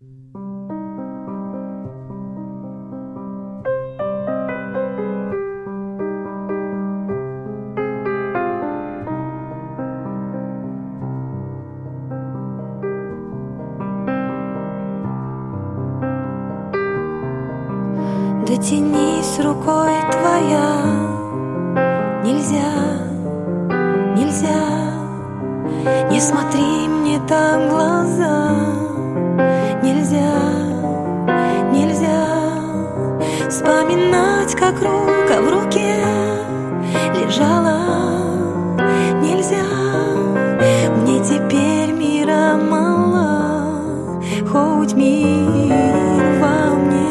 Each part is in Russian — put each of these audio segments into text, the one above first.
Дотянись рукой твоя, нельзя, нельзя, не смотри мне так в глаза, нельзя, нельзя вспоминать, как рука в руке лежала, нельзя, мне теперь мира мало, хоть мир во мне.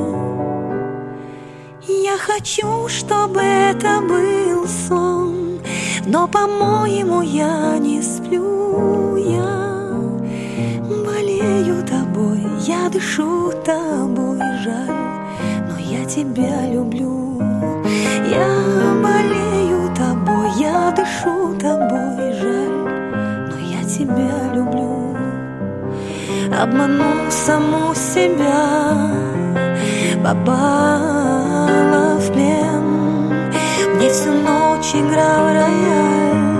Я хочу, чтобы это был сон, но, по-моему, я не сплю. Я болею тобой, я дышу тобой, жаль, но я тебя люблю. Я болею тобой, я дышу тобой, жаль, но я тебя люблю. Обману саму себя, попала в плен. Мне всю ночь играл рояль,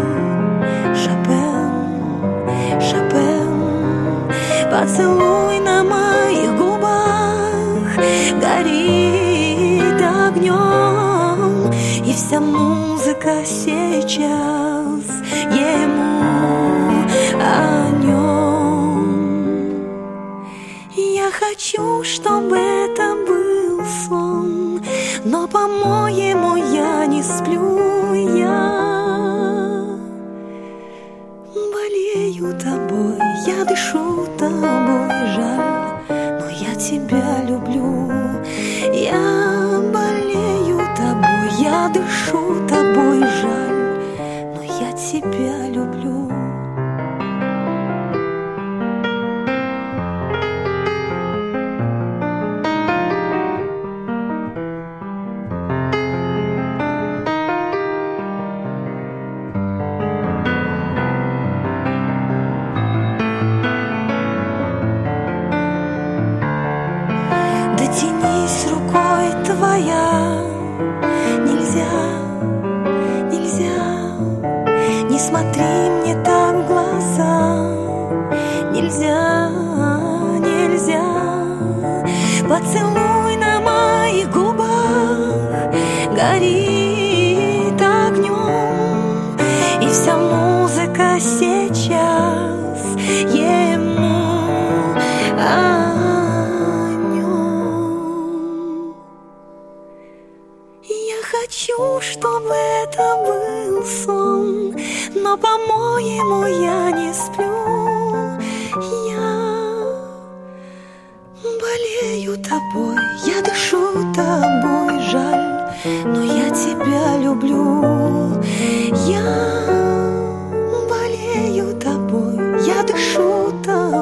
Шопен, Шопен. Поцелуй на моих губах горит огнем, и вся музыка сейчас ему о нем. Я хочу, чтобы это был сон, но, по-моему, я не сплю. Я болею тобой, я дышу тобой, жаль, но я тебя люблю. Я болею тобой, я дышу тобой, жаль, но я тебя люблю. Дотянись рукой твоя, нельзя, нельзя, не смотри мне так в глаза, нельзя, нельзя, поцелуй на моих губах горит огнем, и вся музыка сейчас ему хочу, чтобы это был сон, но, по-моему, я не сплю. Я болею тобой, я дышу тобой, жаль, но я тебя люблю. Я болею тобой, я дышу тобой,